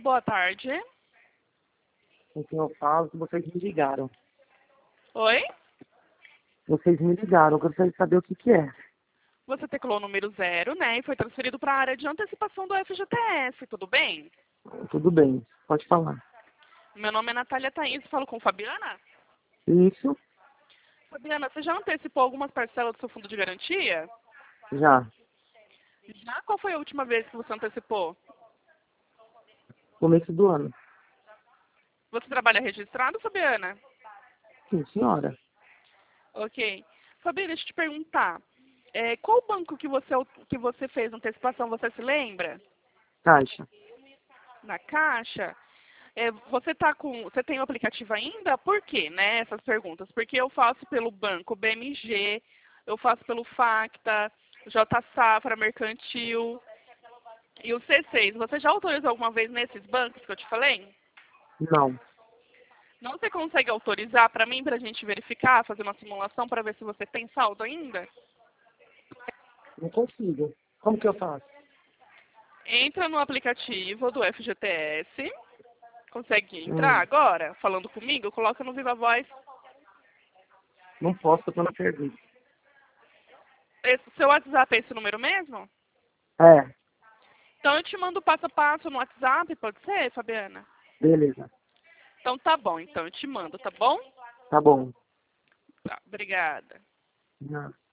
boa tarde. Com quem eu falo, que vocês me ligaram. Oi? Vocês me ligaram, eu gostaria de saber o que que é. Você teclou o número 0, né? E foi transferido para a área de antecipação do FGTS, tudo bem? Tudo bem, pode falar. Meu nome é Natália Thaís, falo com Fabiana. Isso, Fabiana, você já antecipou algumas parcelas do seu fundo de garantia? já. Já? Qual foi a última vez que você antecipou? Começo do ano. Você trabalha registrado, Fabiana? Sim, senhora. Ok. Fabiana, deixa eu te perguntar. Qual banco que você fez a antecipação, você se lembra? Caixa. Na Caixa? Você tem o aplicativo ainda? Por quê, né? Essas perguntas. Porque eu faço pelo banco BMG, eu faço pelo Facta, J Safra, Mercantil e o C6. Você já autorizou alguma vez nesses bancos que eu te falei? Não, Não, você consegue autorizar para mim, para a gente verificar, fazer uma simulação para ver se você tem saldo ainda? não consigo. Como que eu faço? Entra no aplicativo do FGTS. Consegue entrar agora? Falando comigo? Coloca no Viva Voz. Não posso, eu tô na serviço. Seu WhatsApp é esse número mesmo? É, Então eu te mando passo a passo no WhatsApp, pode ser, Fabiana? beleza. Então tá bom, então eu te mando, tá bom? Tá bom. Tá, obrigada. Não.